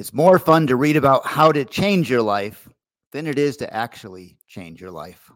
It's more fun to read about how to change your life than it is to actually change your life.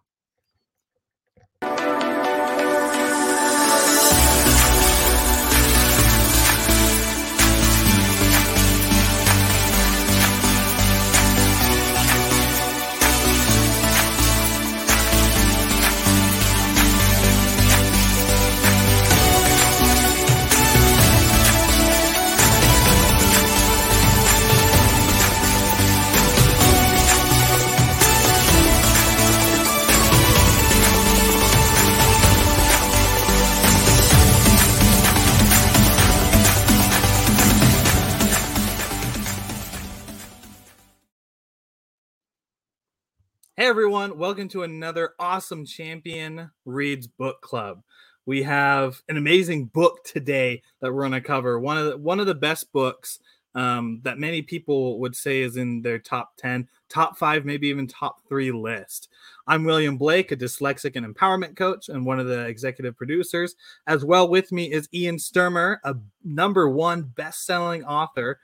Hey everyone, welcome to another awesome Champion Reads Book Club. We have an amazing book today that we're going to cover. One of the best books that many people would say is in their top 10, top 5, maybe even top 3 list. I'm William Blake, a dyslexic and empowerment coach and one of the executive producers. As well with me is Ian Sturmer, a #1 best-selling author,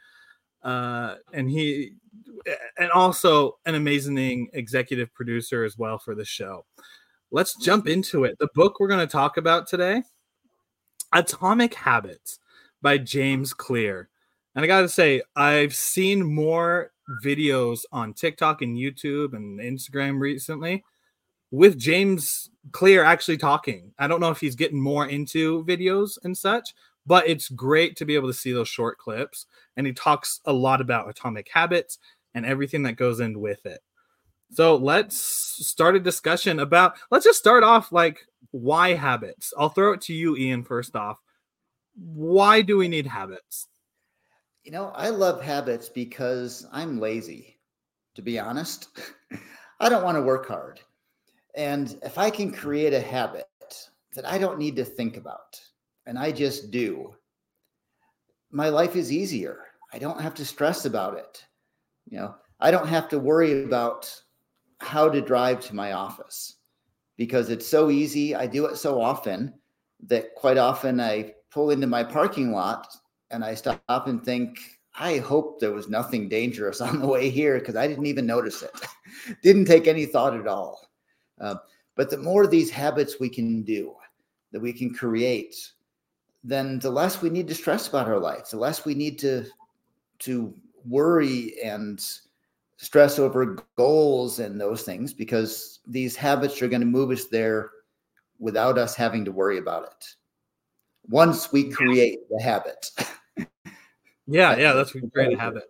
and also an amazing executive producer as well for the show. Let's jump into it. The book we're going to talk about today, Atomic Habits by James Clear. And I got to say, I've seen more videos on TikTok and YouTube and Instagram recently with James Clear actually talking. I don't know if he's getting more into videos and such, but it's great to be able to see those short clips. And he talks a lot about atomic habits and everything that goes in with it. So let's start a discussion about, let's just start off like, why habits? I'll throw it to you, Ian, first off. Why do we need habits? You know, I love habits because I'm lazy, to be honest. I don't want to work hard. And if I can create a habit that I don't need to think about, and I just do, my life is easier. I don't have to stress about it. You know, I don't have to worry about how to drive to my office because it's so easy. I do it so often that quite often I pull into my parking lot and I stop and think, I hope there was nothing dangerous on the way here because I didn't even notice it. Didn't take any thought at all. But the more of these habits we can do, that we can create, then the less we need to stress about our life, the less we need to worry and stress over goals and those things, because these habits are going to move us there without us having to worry about it. Once we create the habit. That's we create a habit.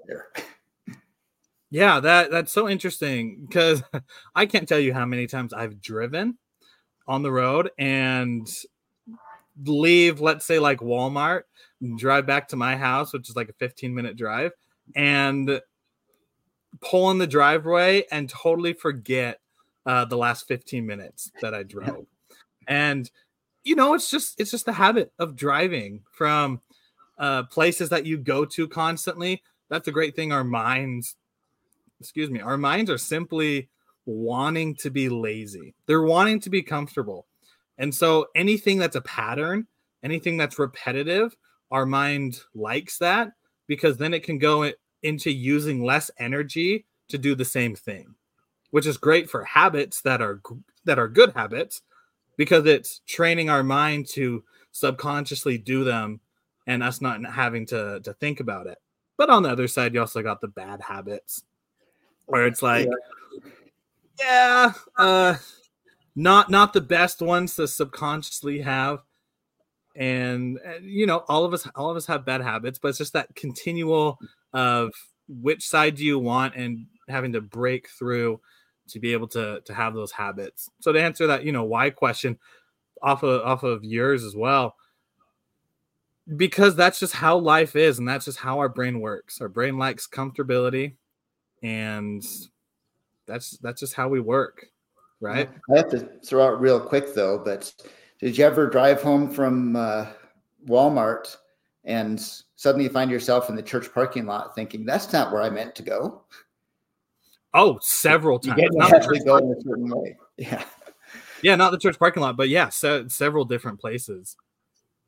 Yeah, that's so interesting because I can't tell you how many times I've driven on the road and leave, let's say like Walmart, and drive back to my house, which is like a 15-minute drive, and pull in the driveway and totally forget the last 15 minutes that I drove. And you know, it's just the habit of driving from places that you go to constantly. That's a great thing. Our minds are simply wanting to be lazy. They're wanting to be comfortable. And so anything that's a pattern, anything that's repetitive, our mind likes that because then it can go into using less energy to do the same thing, which is great for habits that are good habits because it's training our mind to subconsciously do them and us not having to think about it. But on the other side, you also got the bad habits where it's like, not the best ones to subconsciously have. And you know, all of us have bad habits, but it's just that continual of which side do you want and having to break through to be able to have those habits. So to answer that, you know, why question off of yours as well, because that's just how life is, and that's just how our brain works. Our brain likes comfortability, and that's just how we work, right? I have to throw out real quick though, but did you ever drive home from Walmart and suddenly you find yourself in the church parking lot thinking, that's not where I meant to go? Oh, several times. You not have to go in a certain way. Yeah. Yeah, not the church parking lot, but yeah, several different places.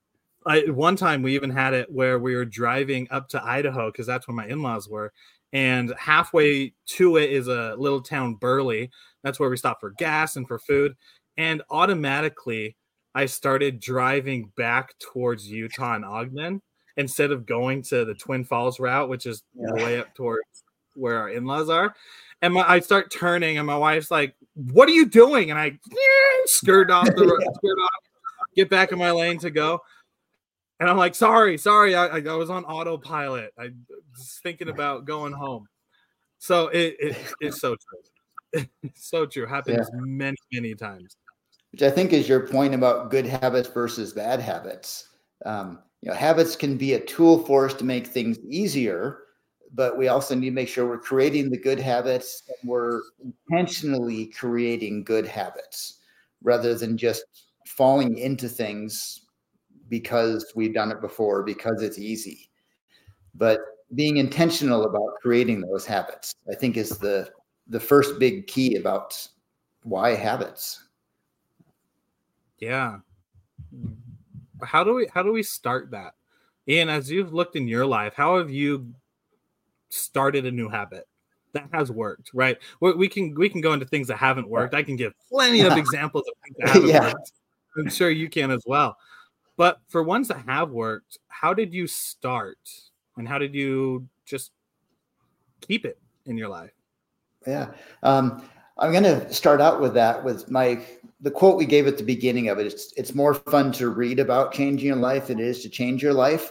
One time we even had it where we were driving up to Idaho because that's where my in-laws were. And halfway to it is a little town, Burley. That's where we stopped for gas and for food. And automatically, I started driving back towards Utah and Ogden instead of going to the Twin Falls route, which is way up towards where our in-laws are. And I start turning, and my wife's like, "What are you doing?" And I skirt off the road, get back in my lane to go. And I'm like, sorry. I was on autopilot. I was thinking about going home. So it's so true. It's so true. Happens many, many times. Which I think is your point about good habits versus bad habits. Habits can be a tool for us to make things easier, but we also need to make sure we're creating the good habits and we're intentionally creating good habits rather than just falling into things because we've done it before, because it's easy. But being intentional about creating those habits, I think, is the first big key about why habits. Yeah. How do we start that? Ian, as you've looked in your life, how have you started a new habit that has worked, right? We can go into things that haven't worked. I can give plenty of examples of things that haven't worked. I'm sure you can as well. But for ones that have worked, how did you start? And how did you just keep it in your life? Yeah. I'm going to start out with that with the quote we gave at the beginning of it. It's more fun to read about changing your life than it is to change your life.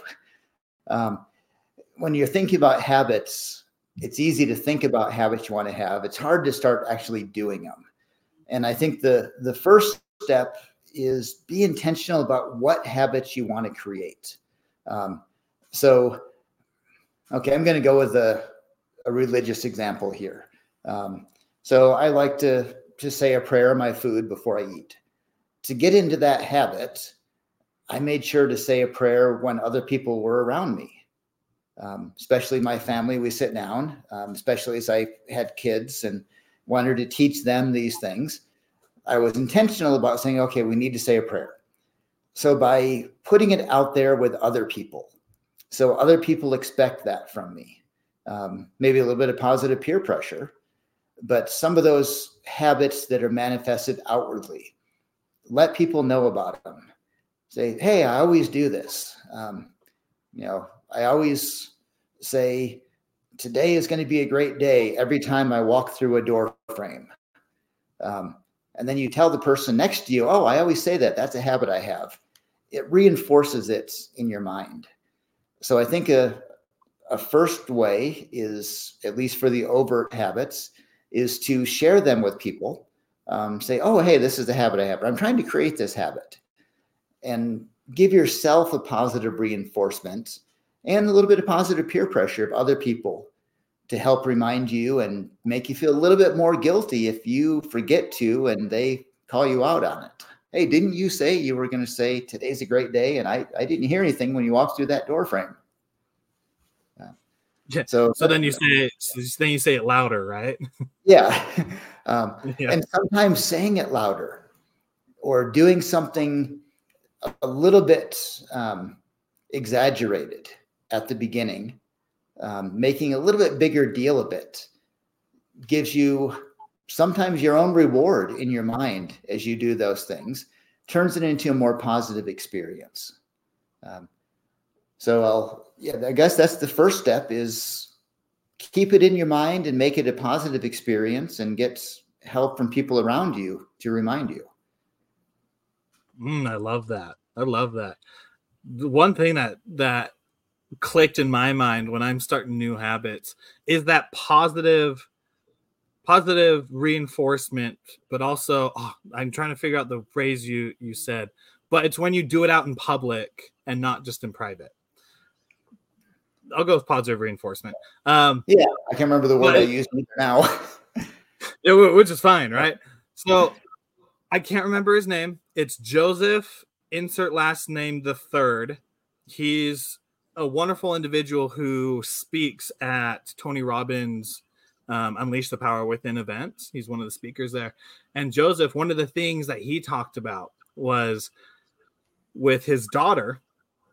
When you're thinking about habits, it's easy to think about habits you want to have. It's hard to start actually doing them. And I think the first step is be intentional about what habits you want to create. So, okay, I'm going to go with a religious example here. So I like to say a prayer on my food before I eat. To get into that habit, I made sure to say a prayer when other people were around me, especially my family. We sit down, especially as I had kids and wanted to teach them these things. I was intentional about saying, okay, we need to say a prayer. So by putting it out there with other people, so other people expect that from me, maybe a little bit of positive peer pressure, but some of those habits that are manifested outwardly, let people know about them. Say, hey, I always do this. I always say, today is going to be a great day every time I walk through a door frame. And then you tell the person next to you, oh, I always say that. That's a habit I have. It reinforces it in your mind. So I think a first way is, at least for the overt habits, is to share them with people. Say, oh, hey, this is the habit I have. I'm trying to create this habit. And give yourself a positive reinforcement and a little bit of positive peer pressure of other people to help remind you and make you feel a little bit more guilty if you forget to and they call you out on it. Hey, didn't you say you were going to say today's a great day? And I didn't hear anything when you walked through that door frame. So then you say it louder, right? Yeah. And sometimes saying it louder or doing something a little bit exaggerated at the beginning, making a little bit bigger deal of it, gives you sometimes your own reward in your mind as you do those things, turns it into a more positive experience. I guess that's the first step, is keep it in your mind and make it a positive experience and get help from people around you to remind you. I love that. The one thing that clicked in my mind when I'm starting new habits is that positive reinforcement, but also I'm trying to figure out the phrase you said, but it's when you do it out in public and not just in private. I'll go with positive reinforcement. I can't remember the word I used now. Which is fine, right? So I can't remember his name. It's Joseph, insert last name the third. He's a wonderful individual who speaks at Tony Robbins' Unleash the Power Within event. He's one of the speakers there. And Joseph, one of the things that he talked about was with his daughter,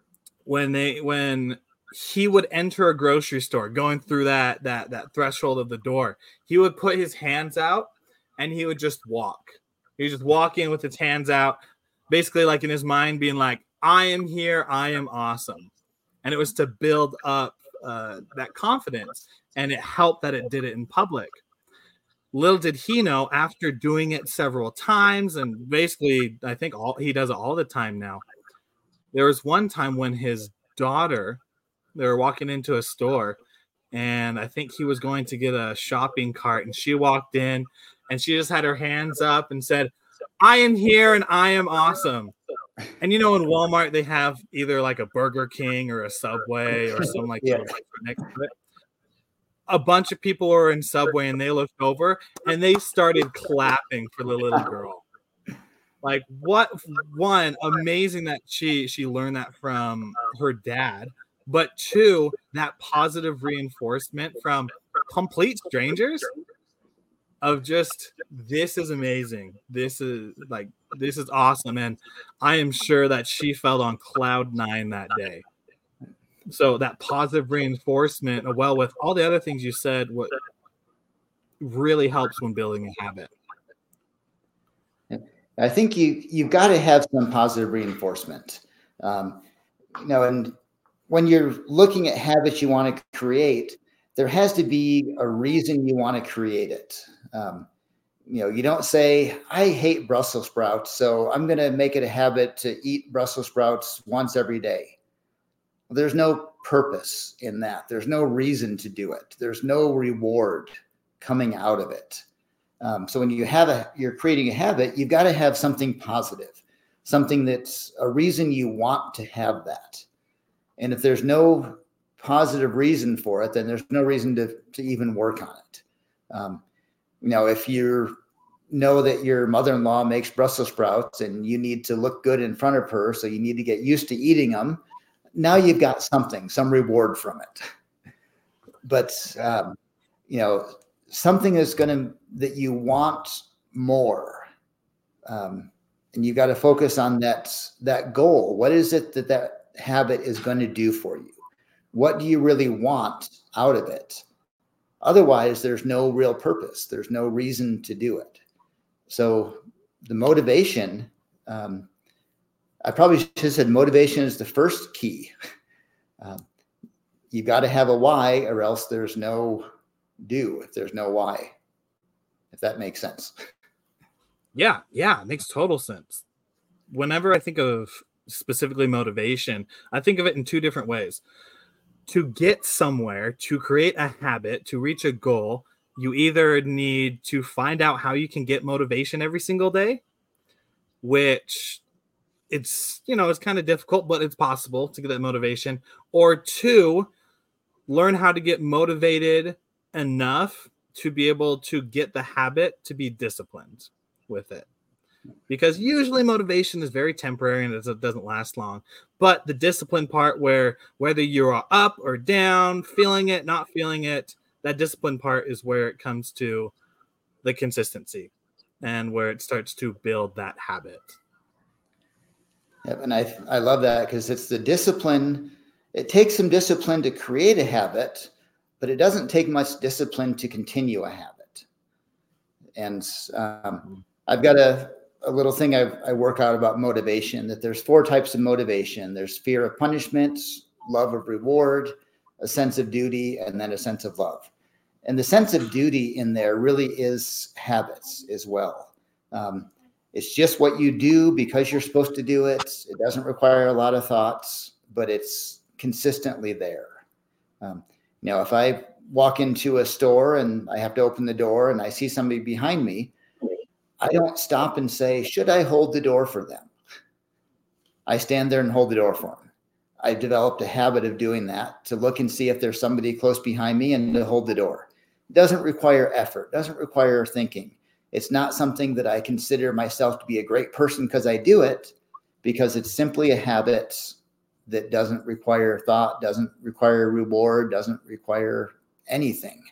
when he would enter a grocery store, going through that threshold of the door, he would put his hands out and he would just walk. He would just walk in with his hands out, basically like in his mind being like, I am here, I am awesome. And it was to build up that confidence, and it helped that it did it in public. Little did he know, after doing it several times, and basically I think he does it all the time now, there was one time when his daughter, they were walking into a store, and I think he was going to get a shopping cart, and she walked in and she just had her hands up and said, I am here and I am awesome. And in Walmart, they have either like a Burger King or a Subway or some like Yeah. next to it. A bunch of people were in Subway and they looked over and they started clapping for the little girl. Like, what? One, amazing that she learned that from her dad, but two, that positive reinforcement from complete strangers of just, this is amazing. This is awesome. And I am sure that she felt on cloud 9 that day. So that positive reinforcement, well, with all the other things you said, what really helps when building a habit. I think you've got to have some positive reinforcement. And when you're looking at habits you want to create, there has to be a reason you want to create it. You don't say, I hate Brussels sprouts, so I'm going to make it a habit to eat Brussels sprouts once every day. There's no purpose in that. There's no reason to do it. There's no reward coming out of it. So when you're creating a habit, you've got to have something positive, something that's a reason you want to have that. And if there's no positive reason for it, then there's no reason to even work on it. If you know that your mother-in-law makes Brussels sprouts and you need to look good in front of her, so you need to get used to eating them, now you've got some reward from it. But, something is that you want more. And you got to focus on that goal. What is it that habit is going to do for you? What do you really want out of it? Otherwise, there's no real purpose. There's no reason to do it. So the motivation, I probably should have said motivation is the first key. You've got to have a why, or else there's no do if there's no why, if that makes sense. Yeah, it makes total sense. Whenever I think of specifically motivation, I think of it in two different ways. To get somewhere, to create a habit, to reach a goal, you either need to find out how you can get motivation every single day, which it's kind of difficult, but it's possible to get that motivation. Or two, learn how to get motivated enough to be able to get the habit to be disciplined with it. Because usually motivation is very temporary and it doesn't last long. But the discipline part, where whether you're up or down, feeling it, not feeling it, that discipline part is where it comes to the consistency and where it starts to build that habit. Yep, and I love that, because it's the discipline. It takes some discipline to create a habit, but it doesn't take much discipline to continue a habit. And I've got a little thing I work out about motivation, that there's 4 types of motivation. There's fear of punishment, love of reward, a sense of duty, and then a sense of love. And the sense of duty in there really is habits as well. It's just what you do because you're supposed to do it. It doesn't require a lot of thoughts, but it's consistently there. If I walk into a store and I have to open the door and I see somebody behind me, I don't stop and say, should I hold the door for them? I stand there and hold the door for them. I've developed a habit of doing that, to look and see if there's somebody close behind me and to hold the door. It doesn't require effort, doesn't require thinking. It's not something that I consider myself to be a great person because I do it, because it's simply a habit that doesn't require thought, doesn't require reward, doesn't require anything.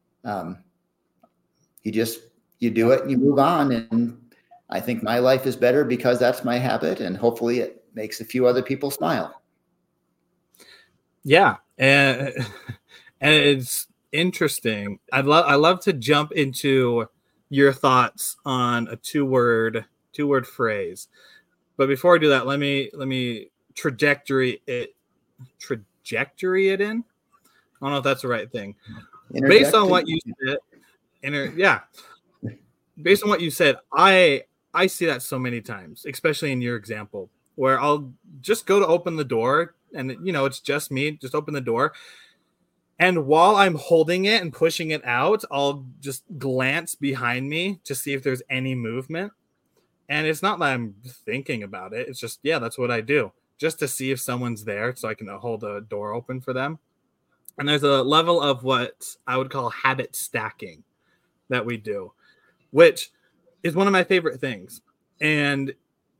You do it and you move on. And I think my life is better because that's my habit. And hopefully it makes a few other people smile. Yeah, and and it's interesting. I love to jump into your thoughts on a two word phrase. But before I do that, let me trajectory it in. I don't know if that's the right thing. Based on Interjected. what you said, yeah, based on what you said, I see that so many times, especially in your example, where I'll just go to open the door and it's just me, just open the door. And while I'm holding it and pushing it out, I'll just glance behind me to see if there's any movement. And it's not that I'm thinking about it. It's just, yeah, that's what I do, just to see if someone's there so I can hold the door open for them. And there's a level of what I would call habit stacking that we do, which is one of my favorite things. And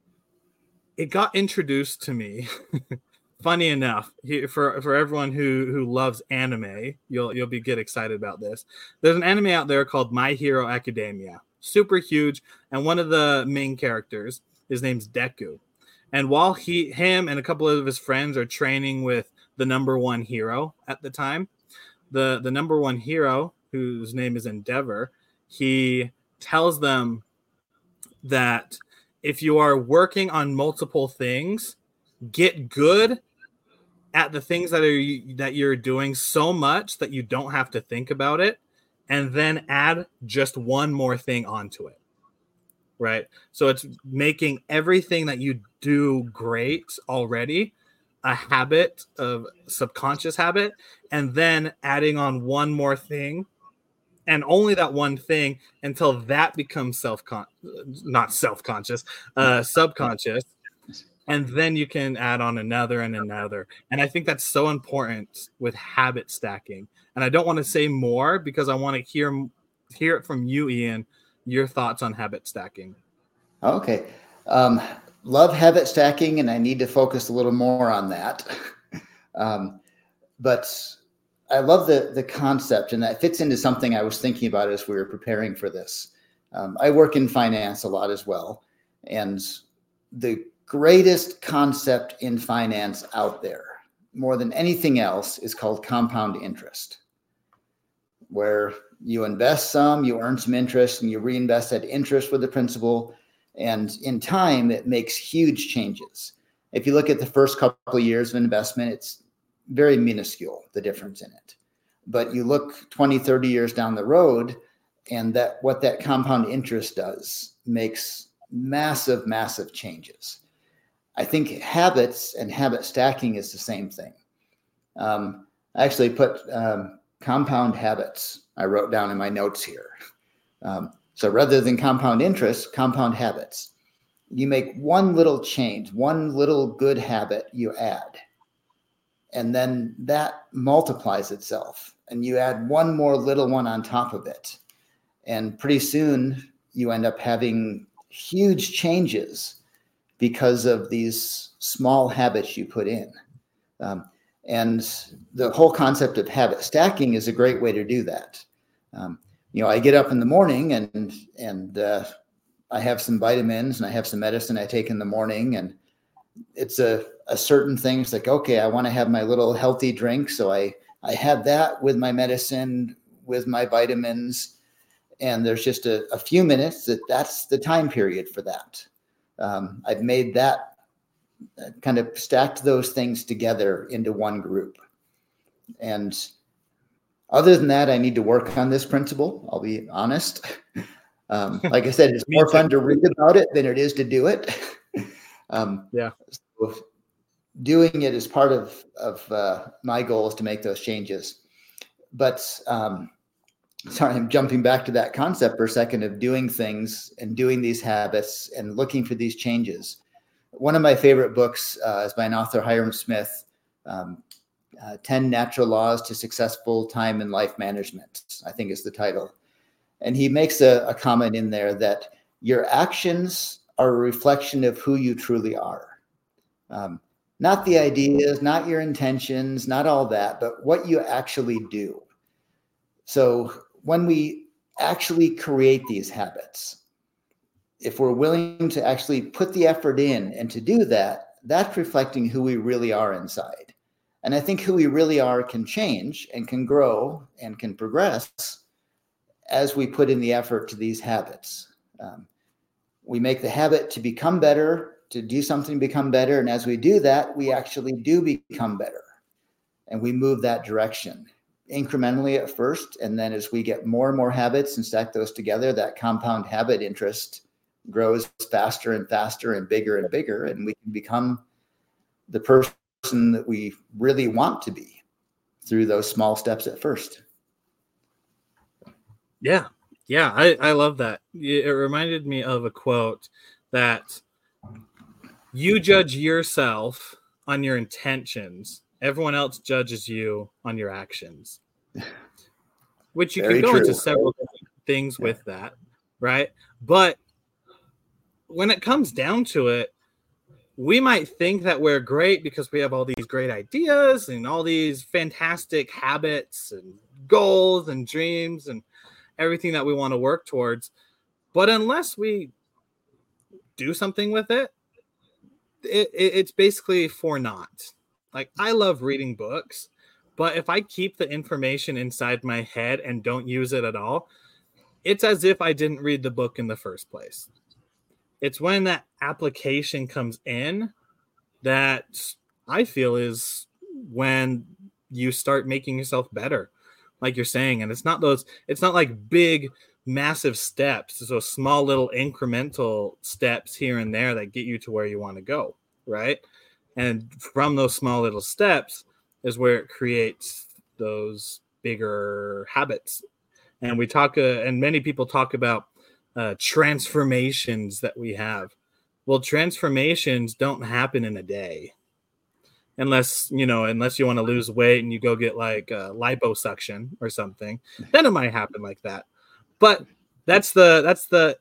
it got introduced to me. Funny enough, for everyone who loves anime, you'll get excited about this. There's an anime out there called My Hero Academia, super huge, and one of the main characters, his name's Deku. And while him and a couple of his friends are training with the number one hero at the time, the number one hero, whose name is Endeavor, he tells them that if you are working on multiple things, get good at the things that you're doing so much that you don't have to think about it, and then add just one more thing onto it. Right? So it's making everything that you do great already a habit, of subconscious habit, and then adding on one more thing, and only that one thing, until that becomes not self-conscious, subconscious. And then you can add on another and another. And I think that's so important with habit stacking. And I don't want to say more because I want to hear it from you, Ian, your thoughts on habit stacking. Okay. Love habit stacking, and I need to focus a little more on that. But I love the concept, and that fits into something I was thinking about as we were preparing for this. I work in finance a lot as well. And the greatest concept in finance out there, more than anything else, is called compound interest, where you invest some, you earn some interest, and you reinvest that interest with the principal. And in time, it makes huge changes. If you look at the first couple of years of investment, it's very minuscule, the difference in it. But you look 20, 30 years down the road, and what that compound interest does makes massive, massive changes. I think habits and habit stacking is the same thing. I actually put compound habits, I wrote down in my notes here. So rather than compound interest, compound habits. You make one little change, one little good habit you add, and then that multiplies itself, and you add one more little one on top of it. And pretty soon you end up having huge changes because of these small habits you put in. And the whole concept of habit stacking is a great way to do that. I get up in the morning and I have some vitamins and I have some medicine I take in the morning, and it's a certain thing. It's like, okay, I want to have my little healthy drink. So I have that with my medicine, with my vitamins. And there's just a few minutes that's the time period for that. I've made that, kind of stacked those things together into one group. And other than that, I need to work on this principle. I'll be honest. Like I said, it's more fun to read about it than it is to do it. Yeah. So doing it is part of my goal is to make those changes. But sorry, I'm jumping back to that concept for a second of doing things and doing these habits and looking for these changes. One of my favorite books is by an author, Hiram Smith, 10 Natural Laws to Successful Time and Life Management, I think is the title. And he makes a comment in there that your actions are a reflection of who you truly are. Not the ideas, not your intentions, not all that, but what you actually do. So when we actually create these habits, if we're willing to actually put the effort in and to do that, that's reflecting who we really are inside. And I think who we really are can change and can grow and can progress as we put in the effort to these habits. We make the habit to become better, to do something to become better. And as we do that, we actually do become better. And we move that direction incrementally at first. And then as we get more and more habits and stack those together, that compound habit interest grows faster and faster and bigger. And we can become the person that we really want to be through those small steps at first. Yeah. Yeah. I love that. It reminded me of a quote that you judge yourself on your intentions. Everyone else judges you on your actions, which you can go into several different things with that. Right. But when it comes down to it, we might think that we're great because we have all these great ideas and all these fantastic habits and goals and dreams and everything that we want to work towards. But unless we do something with it, it's basically for naught. Like, I love reading books, but if I keep the information inside my head and don't use it at all, it's as if I didn't read the book in the first place. It's when that application comes in that I feel is when you start making yourself better, like you're saying. And it's not like big, massive steps. So small little incremental steps here and there that get you to where you want to go, right? And from those small little steps is where it creates those bigger habits. And we talk, and many people talk about transformations that we have. Well, transformations don't happen in a day, unless you want to lose weight and you go get like liposuction or something. Then it might happen like that. But that's the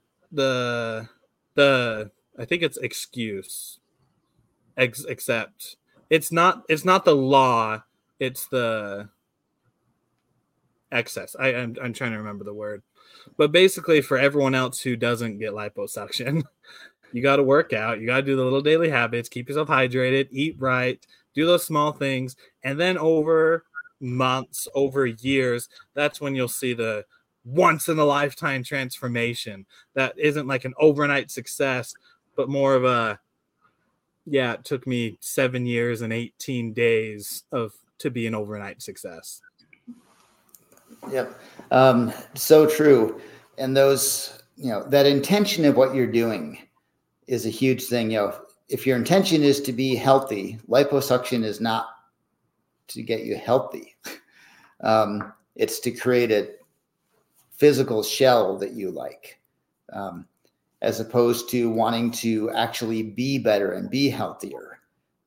I think it's excuse. Except it's not the law. It's the excess. I'm trying to remember the word. But basically, for everyone else who doesn't get liposuction, you got to work out. You got to do the little daily habits, keep yourself hydrated, eat right, do those small things. And then over months, over years, that's when you'll see the once in a lifetime transformation. That isn't like an overnight success, but more of a, yeah, it took me 7 years and 18 days to be an overnight success. Yep. So true. And those, that intention of what you're doing is a huge thing. If your intention is to be healthy, liposuction is not to get you healthy. It's to create a physical shell that you like, as opposed to wanting to actually be better and be healthier.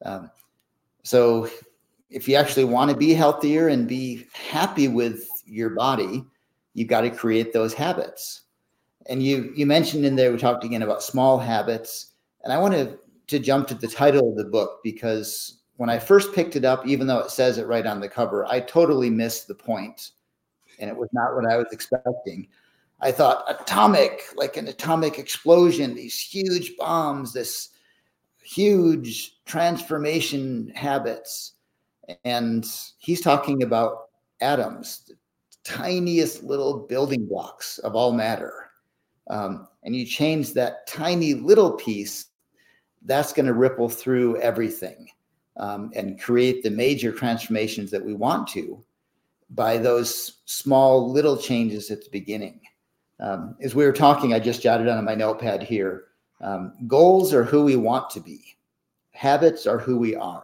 So if you actually want to be healthier and be happy with your body, you've got to create those habits. And you mentioned in there, we talked again about small habits. And I wanted to jump to the title of the book, because when I first picked it up, even though it says it right on the cover, I totally missed the point. And it was not what I was expecting. I thought atomic, like an atomic explosion, these huge bombs, this huge transformation habits. And he's talking about atoms, the tiniest little building blocks of all matter. And you change that tiny little piece, that's going to ripple through everything, and create the major transformations that we want to by those small little changes at the beginning. As we were talking, I just jotted on my notepad here. Goals are who we want to be. Habits are who we are.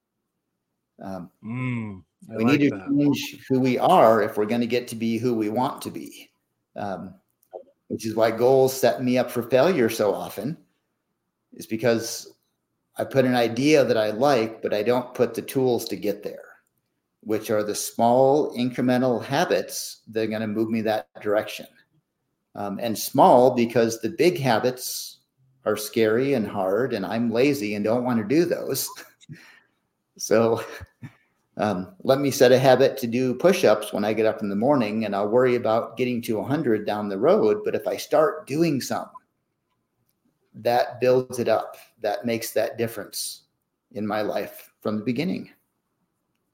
We need to change who we are if we're going to get to be who we want to be, which is why goals set me up for failure so often, is because I put an idea that I like, but I don't put the tools to get there, which are the small incremental habits that are going to move me that direction. And small because the big habits are scary and hard, and I'm lazy and don't want to do those. So let me set a habit to do push-ups when I get up in the morning, and I'll worry about getting to 100 down the road. But if I start doing some, that builds it up. That makes that difference in my life from the beginning.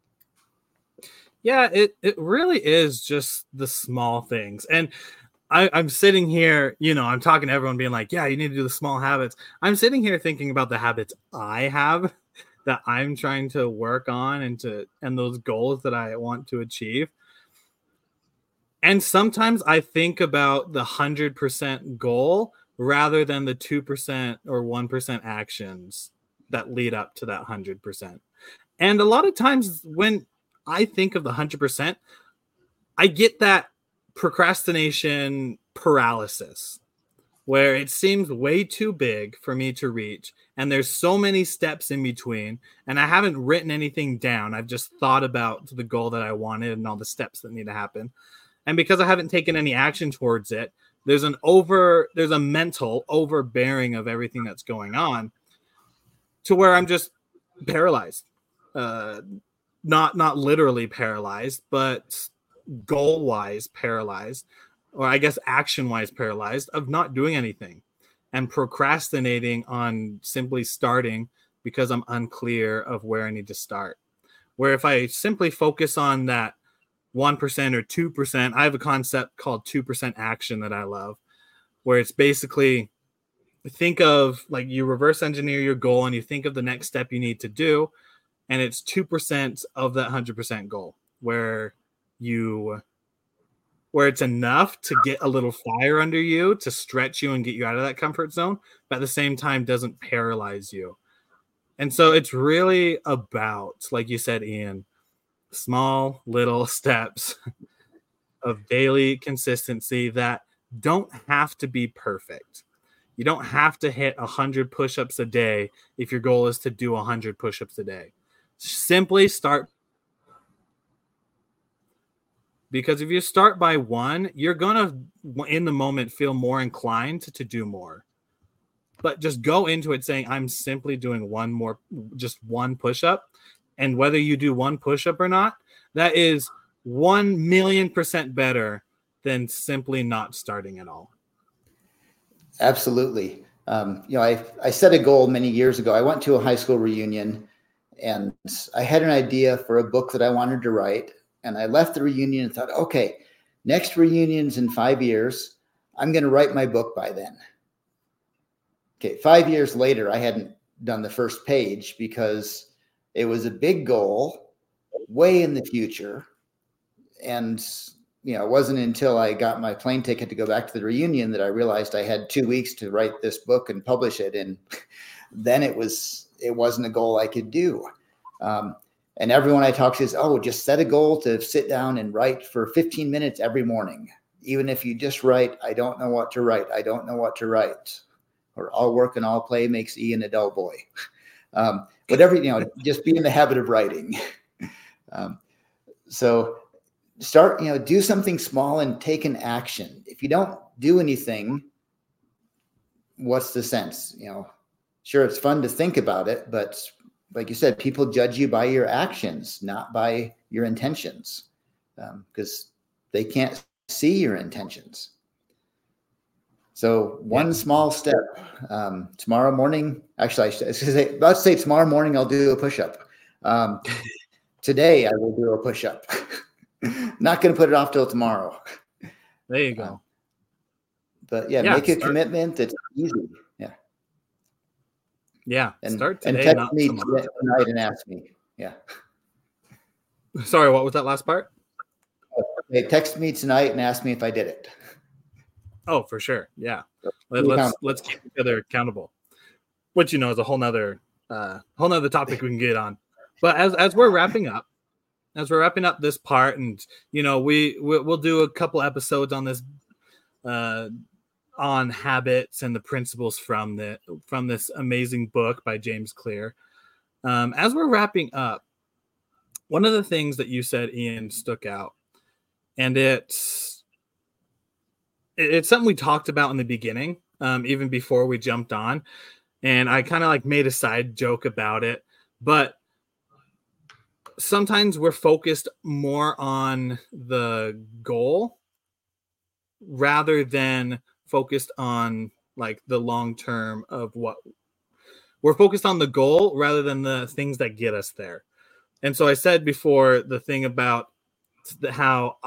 Yeah, it really is just the small things. And I'm sitting here, I'm talking to everyone being like, yeah, you need to do the small habits. I'm sitting here thinking about the habits I have that I'm trying to work on and those goals that I want to achieve. And sometimes I think about the 100% goal rather than the 2% or 1% actions that lead up to that 100%. And a lot of times when I think of the 100%, I get that procrastination paralysis where it seems way too big for me to reach. And there's so many steps in between. And I haven't written anything down. I've just thought about the goal that I wanted and all the steps that need to happen. And because I haven't taken any action towards it, there's a mental overbearing of everything that's going on to where I'm just paralyzed. Not literally paralyzed, but goal-wise paralyzed, or I guess action-wise paralyzed of not doing anything and procrastinating on simply starting because I'm unclear of where I need to start. Where if I simply focus on that 1% or 2%, I have a concept called 2% action that I love, where it's basically think of like you reverse engineer your goal and you think of the next step you need to do. And it's 2% of that 100% goal where it's enough to get a little fire under you to stretch you and get you out of that comfort zone, but at the same time doesn't paralyze you. And so it's really about, like you said, Ian, small little steps of daily consistency that don't have to be perfect. You don't have to hit 100 push-ups a day if your goal is to do 100 push-ups a day. Simply start. Because if you start by one, you're going to, in the moment, feel more inclined to do more. But just go into it saying, I'm simply doing just one push-up. And whether you do one push-up or not, that is 1,000,000% better than simply not starting at all. Absolutely. I set a goal many years ago. I went to a high school reunion and I had an idea for a book that I wanted to write. And I left the reunion and thought, okay, next reunion's in 5 years. I'm going to write my book by then. Okay, 5 years later, I hadn't done the first page because it was a big goal way in the future. And, it wasn't until I got my plane ticket to go back to the reunion that I realized I had 2 weeks to write this book and publish it. And then it wasn't a goal I could do. And everyone I talk to says, oh, just set a goal to sit down and write for 15 minutes every morning. Even if you just write, I don't know what to write. I don't know what to write. Or all work and all play makes Ian a dull boy. Whatever, just be in the habit of writing. So start, do something small and take an action. If you don't do anything, what's the sense? Sure, it's fun to think about it, but like you said, people judge you by your actions, not by your intentions, because they can't see your intentions. So one small step. Tomorrow morning, actually, let's say tomorrow morning I'll do a push-up. Today I will do a push-up. Not going to put it off till tomorrow. There you go. But make a commitment that's easy. Yeah, and start today. And text me tonight and ask me. Yeah. Sorry, what was that last part? Hey, text me tonight and ask me if I did it. Oh, for sure. Yeah. Let's keep each other accountable. Which is a whole nother topic we can get on. But as we're wrapping up this part, and we'll do a couple episodes on this on habits and the principles from this amazing book by James Clear. As we're wrapping up, one of the things that you said, Ian, stuck out, and it's something we talked about in the beginning, even before we jumped on, and I kind of made a side joke about it, but sometimes we're focused more on the goal rather than focused on the long term of what we're focused on, the goal rather than the things that get us there. And so I said before, the thing about how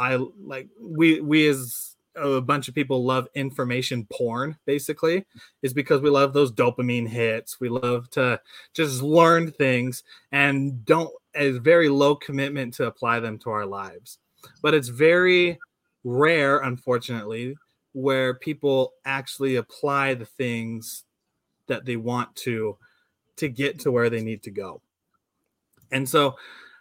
we as a bunch of people love information porn, basically, is because we love those dopamine hits. We love to just learn things and don't as very low commitment to apply them to our lives. But it's very rare, unfortunately, where people actually apply the things that they want to get to where they need to go. And so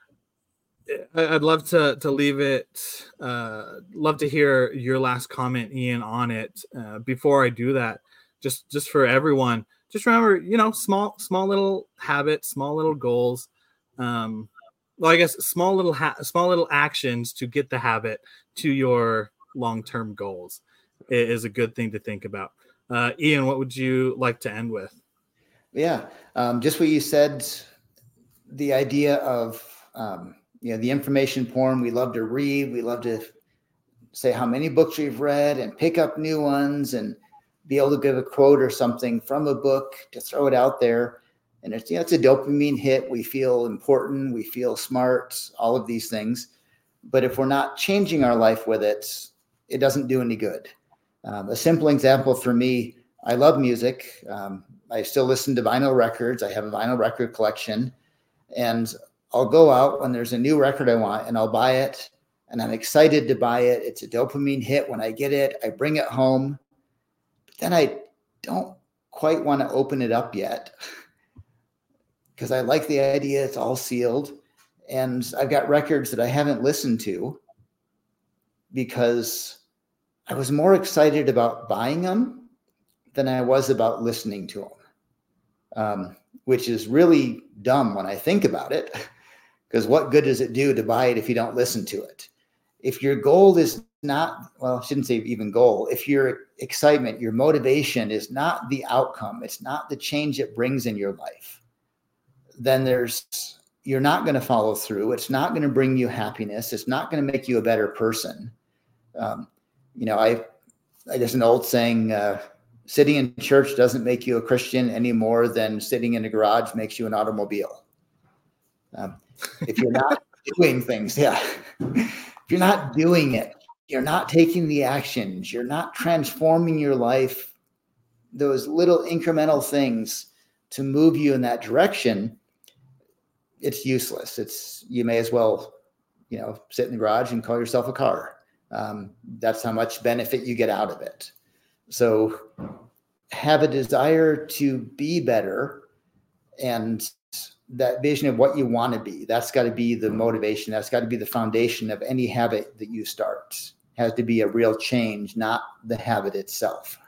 I'd love to leave it. Love to hear your last comment, Ian, on it. Before I do that, just for everyone, just remember, small little habits, small little goals. Well, I guess small little actions to get the habit to your long-term goals is a good thing to think about. Ian, what would you like to end with? Yeah, just what you said. The idea of the information porn. We love to read. We love to say how many books we've read and pick up new ones and be able to give a quote or something from a book to throw it out there. And it's a dopamine hit. We feel important. We feel smart, all of these things. But if we're not changing our life with it, it doesn't do any good. A simple example for me, I love music. I still listen to vinyl records. I have a vinyl record collection. And I'll go out when there's a new record I want and I'll buy it. And I'm excited to buy it. It's a dopamine hit when I get it. I bring it home. But then I don't quite want to open it up yet because I like the idea. It's all sealed. And I've got records that I haven't listened to because I was more excited about buying them than I was about listening to them, which is really dumb when I think about it. Because what good does it do to buy it if you don't listen to it? If your goal is not, well, I shouldn't say even goal. If your excitement, your motivation is not the outcome, it's not the change it brings in your life, then you're not going to follow through. It's not going to bring you happiness. It's not going to make you a better person. There's an old saying, sitting in church doesn't make you a Christian any more than sitting in a garage makes you an automobile. If you're not doing things, if you're not doing it, you're not taking the actions, you're not transforming your life, those little incremental things to move you in that direction, it's useless. You may as well, sit in the garage and call yourself a car. That's how much benefit you get out of it. So have a desire to be better, and that vision of what you want to be, that's got to be the motivation. That's got to be the foundation of any habit that you start. It has to be a real change, not the habit itself.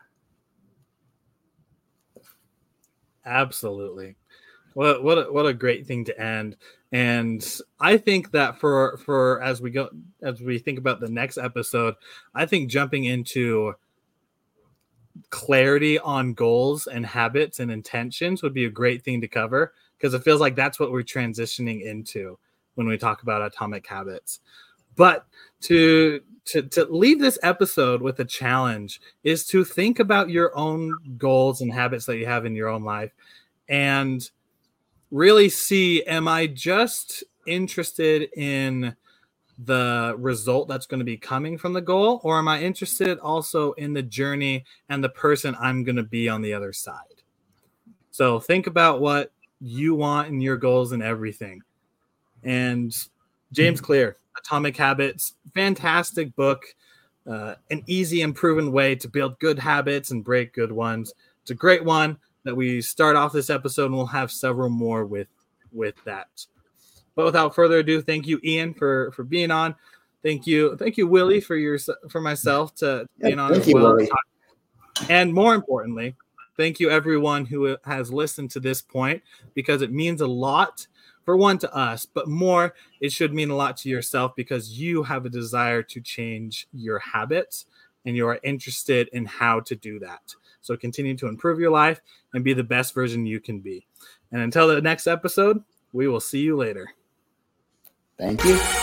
Absolutely. What a great thing to end. And I think that for as we think about the next episode, I think jumping into clarity on goals and habits and intentions would be a great thing to cover, because it feels like that's what we're transitioning into when we talk about Atomic Habits. But to leave this episode with a challenge is to think about your own goals and habits that you have in your own life and really see, am I just interested in the result that's going to be coming from the goal, or am I interested also in the journey and the person I'm going to be on the other side? So think about what you want in your goals and everything. And James Clear, Atomic Habits, fantastic book, an easy and proven way to build good habits and break good ones. It's a great one that we start off this episode, and we'll have several more with that. But without further ado, thank you, Ian, for being on. Thank you, Willie, for myself to being on as well. Willie. And more importantly, thank you everyone who has listened to this point, because it means a lot, for one, to us, but more, it should mean a lot to yourself, because you have a desire to change your habits and you are interested in how to do that. So continue to improve your life and be the best version you can be. And until the next episode, we will see you later. Thank you.